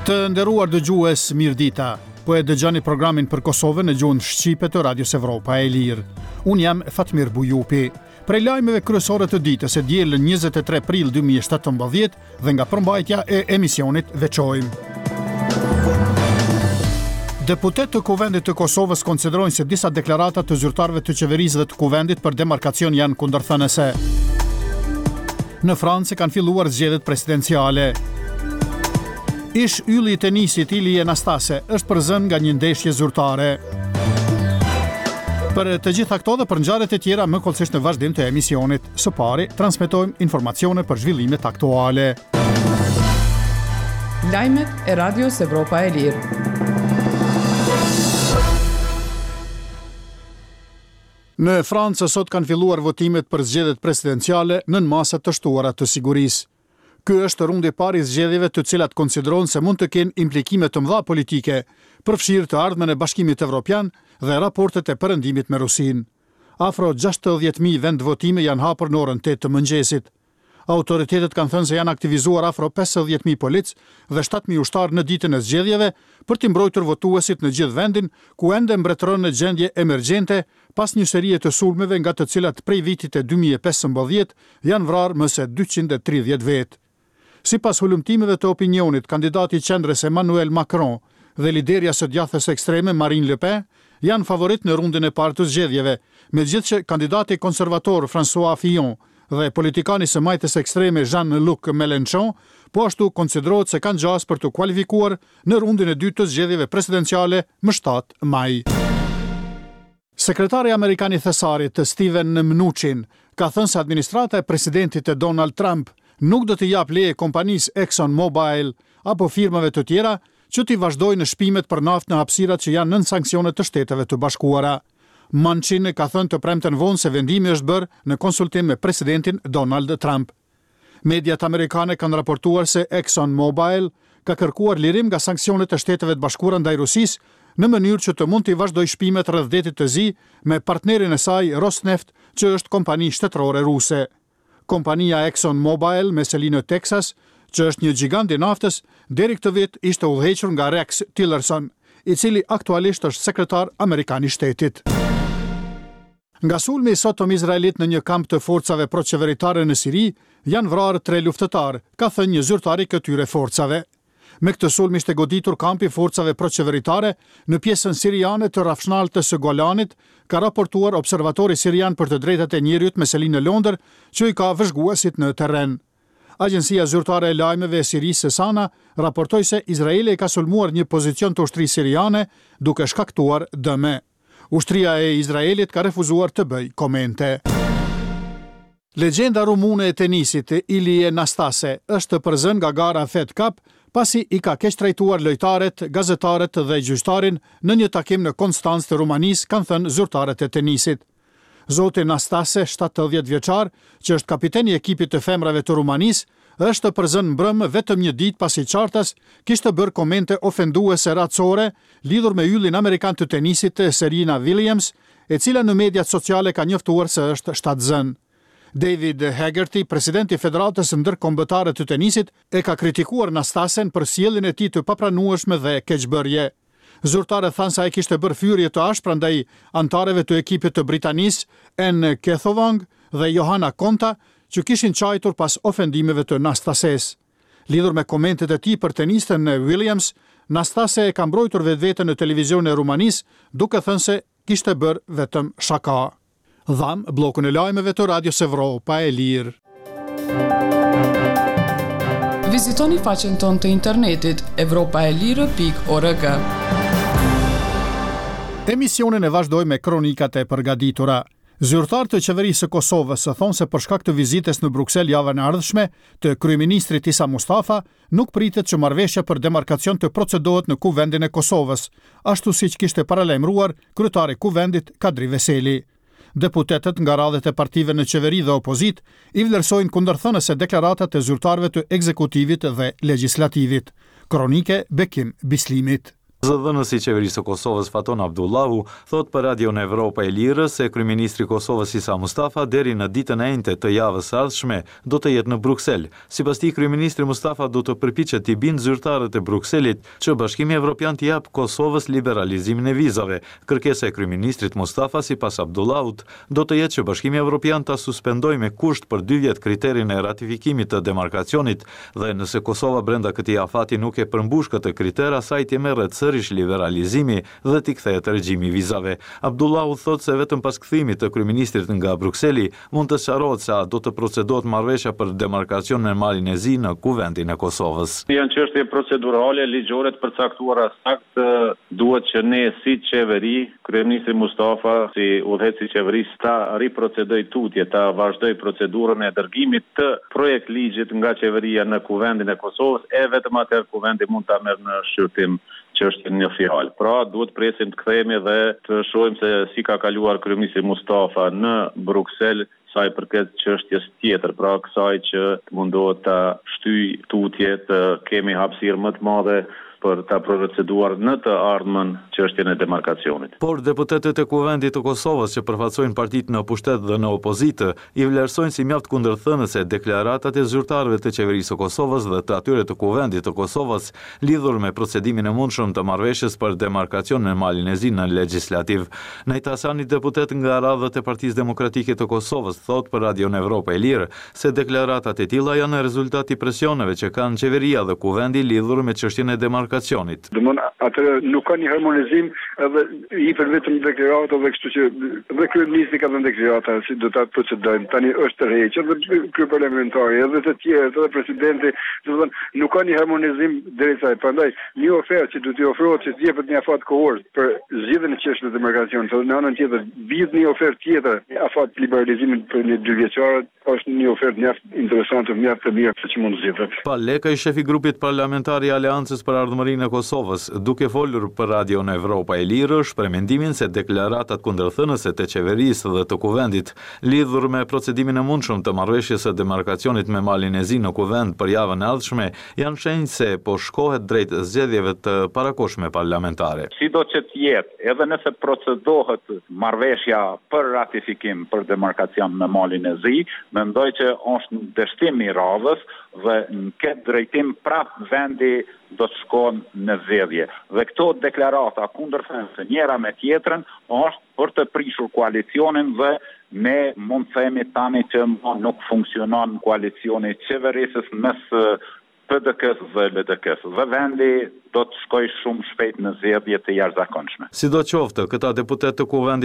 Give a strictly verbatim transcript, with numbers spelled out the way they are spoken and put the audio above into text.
Të nderuar dëgjues, mirëdita. Po e dëgjoni programin për Kosovën në gjuhën shqipe të Radios Evropa e Lirë. Unë jam Fatmir Bujupi. Prej lajmeve kryesore të ditës e dielën njëzet e tre prill dy mijë e shtatëmbëdhjetë dhe nga përmbajtja e emisionit veçojmë. Deputet të Kuvendit të Kosovës konsiderojnë se disa deklarata të zyrtarëve të qeverisë dhe të Kuvendit për demarkacion janë kundërthënëse. Në Francë kanë filluar zgjedhjet presidenciale. Ish ylli i tenisit Ilie Nastase është përzën nga një ndeshje zyrtare. Për të gjitha këto dhe për ngjarjet e tjera më kollësisht në vazhdim të emisionit. Së pari, transmetojmë informacione për zhvillimet aktuale. Lajmet e Radios Evropa e Lirë. Në Francë sot kanë filluar votimet për zgjedhjet presidenciale nën masa të shtuara të sigurisë. Ky është rundi i parë i zgjedhjeve të cilat konsiderohen se mund të kenë implikime të mëdha politike, përfshirë të ardhmen e Bashkimit Evropian dhe raportet e perëndimit me Rusinë. Afro gjashtëdhjetë mijë vendvotime janë hapur në orën tetë të mëngjesit. Autoritetet kanë thënë se janë aktivizuar afro pesëdhjetë mijë polic dhe shtatë mijë ushtarë në ditën e zgjedhjeve për të mbrojtur votuesit në gjithë vendin, ku ende mbretëron në gjendje emergjente pas një serie të sulmeve nga të cilat prej vitit e dy mijë e pesëmbëdhjetë janë vrarë më se dyqind e tridhjetë vetë. Sipas hulumtimeve të opinionit, kandidati i qendrës Emmanuel Macron dhe liderja së djathës ekstreme Marine Le Pen janë favorit në rundin e parë të zgjedhjeve, megjithëse kandidati konservator François Fillon dhe politikani së majtës ekstreme Jean-Luc Mélenchon po ashtu konsiderohet se kanë gjas për të kualifikuar në rundin e dytë të zgjedhjeve presidenciale më shtatë maj. Sekretari amerikan i thesarit Steven Mnuchin ka thënë se administrata e presidentit e Donald Trump nuk do të jap leje kompanisë ExxonMobil apo firmave të tjera që t'i vazhdojnë në shpimet për naftë në hapësirat që janë nën sanksionet të Shteteve të Bashkuara. Mnuchin ka thënë të premten vonë se vendimi është bërë në konsultim me presidentin Donald Trump. Mediat amerikane kanë raportuar se ExxonMobil ka kërkuar lirim nga sanksionet e Shteteve të Bashkuara ndaj Rusisë në mënyrë që të mund t'i vazhdojë shpimet rreth detit të zi me partnerin e saj Rosneft, që është kompani shtetërore ruse. Kompania ExxonMobil me selinë në Texas, që është një gjigant i naftës, deri këtë vit ishte udhëhequr nga Rex Tillerson, i cili aktualisht është sekretar amerikan i shtetit. Nga sulmi i sotëm izraelit në një kamp të forcave proqeveritare në Siri, janë vrarë tre luftëtar, ka thënë një zyrtar i këtyre forcave. Me këtë sulm ishte goditur kampi forcave proqeveritare në pjesën siriane të rafshnaltës së Golanit, ka raportuar observatori sirian për të drejtat e njerëzit me selinë në Londër, që i ka vëzhguesit në terren. Agjencia zyrtare e lajmeve e Sirisë Sana raportoi se Izraeli ka sulmuar një pozicion të ushtrisë siriane duke shkaktuar dëme. Ushtria e Izraelit ka refuzuar të bëjë komente. Legjenda rumune e tenisit Ilie Nastase është përzën nga gara Fed Cup pasi i ka keq trajtuar lojtarët, gazetarët dhe gjyqtarin në një takim në Konstancë të Rumanisë, kanë thënë zyrtarët e tenisit. Zoti Nastase, shtatëdhjetë vjeçar, që është kapiteni i ekipit të femrave të Rumanisë, është përzën mbrëm vetëm një ditë pasi qartas kishte bërë komente ofenduese racore lidhur me yllin amerikan të tenisit Serena Williams, e cila në mediat sociale ka njoftuar se është shtatzën. David Haggerty, presidenti i Federatës Ndërkombëtare të Tenisit, e ka kritikuar Nastasen për sjelljen e tij të papranueshme dhe keqbërje. Zyrtarët thanë se ai kishte bërë fyrje të ashpra ndaj antarëve të ekipit të Britanisë, Anne Kethovang dhe Johanna Konta, që kishin qajtur pas ofendimeve të Nastases. Lidhur me komentet e tij për tenisten Williams, Nastase e ka mbrojtur vetveten në televizionin e Rumanisë, duke thënë se kishte bërë vetëm shaka. Dham blokun e lajmeve të Radios Evropa e Lirë. Vizitoni faqen tonë të internetit evropaelire pikë org. Emisionin e vazhdoj me kronikat e përgatitura. Zyrtarët e qeverisë së Kosovës thonë se për shkak të vizites në Bruksel javën e ardhshme të kryeministrit Isa Mustafa, nuk pritet që marrëveshja për demarkacion të procedohet në Kuvendin e Kosovës, ashtu siç kishte paralajmëruar kryetari i Kuvendit Kadri Veseli. Deputetët nga radhet e partive në qeveri dhe opozit i vlerësojnë kundërthënëse deklaratat e zyrtarëve të ekzekutivit dhe legjislativit. Kronike Bekim Bislimit. Zëdhënësi i qeverisë së Kosovës Faton Abdullahu thot për Radion Evropa e Lirës se kryeministri i Kosovës Isa Mustafa deri në ditën e njëjtë të javës së ardhshme do të jetë në Bruksel. Sipas tij, kryeministri Mustafa do të përpiqet të bindë zyrtarët e Brukselit që Bashkimi Evropian t'i jap Kosovës liberalizimin e vizave. Kërkesa e kryeministrit Mustafa sipas Abdullahut do të jetë që Bashkimi Evropian ta suspendojë me kusht për dy vjet kriterin e ratifikimit të demarkacionit dhe nëse Kosova brenda këtij afati nuk e përmbush këtë kriter, asaj t'i merret sërish liberalizimi dhe t'i kthehet regjimi vizave. Abdullahu thot se vetëm pas kthimit të kryeministrit nga Brukseli mund të sqarohet se a do të procedohet marrëveshja për demarkacion me malin e zi në kuvendin e Kosovës. Janë çështje procedurale, ligjore të përcaktuara saktë, duhet që ne si qeveri, kryeministri Mustafa si udhëheqësi i qeverisë ta riprocedoj tutje, ta vazhdoj procedurën e dërgimit të projekt ligjit nga qeveria në kuvendin e Kosovës, e vetëm atëherë kuvendi mund ta merr në shqyrtim që është një fjalë. Pra, duhet presim të kthehemi dhe të shohim se si ka kaluar kryeministri Mustafa në Bruksel sa i përket çështjes tjetër, pra kësaj që mundohet ta shtyjë tutje të kemi hapësirë më të madhe për ta proceduar në të ardhmen çështjen e demarkacionit. Por deputetët e Kuvendit të Kosovës që përfaqësojnë partitë në pushtet dhe në opozitë i vlerësojnë si mjaft kundërthënëse deklaratat e zyrtarëve të qeverisë së Kosovës dhe të atyre të Kuvendit të Kosovës lidhur me procedimin e mundshëm të marrëveshjes për demarkacion në malin e zi në legjislativ. Najt Hasani, deputet nga radhët e Partisë Demokratike të Kosovës, thot për Radion Evropa e Lirë se deklaratat e tilla janë rezultati i presioneve që kanë qeveria dhe Kuvendi lidhur me çështjen e demarkacionit. Domthon atë nuk ka një harmonizim edhe i për vetëm deklarata dhe kështu që dhe kryeministri ka dhënë deklarata si do ta procedojnë. Tani është tërheqje edhe kryeparlamentari edhe të tjerë edhe presidenti, domthon nuk ka një harmonizim derisa. Prandaj një ofertë që do t'i ofrohet që të jepet një afat kohor për zgjidhjen e çështës së demarkacionit, edhe në anën tjetër vit një ofertë tjetër, afat liberalizimit për një dy vjeçare, është një ofertë mjaft interesante, mjaft e mirë që mund zgjidhet. Pa Leka, i shefi grupit parlamentar i Aleancës për Ardhmërinë e Kosovës, duke folur për Radion Evropa e Lirë, shpreh mendimin se deklaratat kundërthënëse të qeverisë dhe të Kuvendit lidhur me procedimin e mundshëm të marrëveshjes së demarkacionit me malin e zi në Kuvend për javën e ardhshme janë shenjë se po shkohet drejt zgjedhjeve të parakohshme parlamentare. Sido që të jetë, edhe nëse procedohet marrëveshja për ratifikim për demarkacion me malin e zi, mendoj që është në dështim i radhës dhe në këtë drejtim prap vendi do të shkojnë në zgjedhje. Dhe këto deklarata kundërthënëse njëra me tjetrën është për të prishur koalicionin dhe ne mund të themi tani që nuk funksionon koalicioni qeverisës mes P D K-s dhe L D K-s. Dhe vendi do të shkojë shumë shpejt në zgjedhje të jashtëzakonshme. Sidoqoftë, këta deputet të Kuvendit